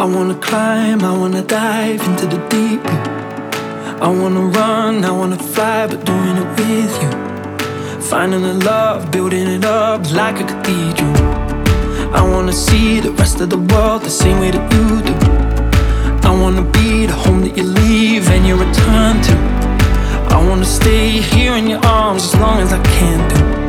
wanna climb, I wanna dive into the deep blue. I wanna run, I wanna fly, but doing it with you. Finding the love, building it up like a cathedral. I wanna see the rest of the world the same way that you do. I wanna be the home that you leave and you return to. I wanna stay here in your arms as long as I can do.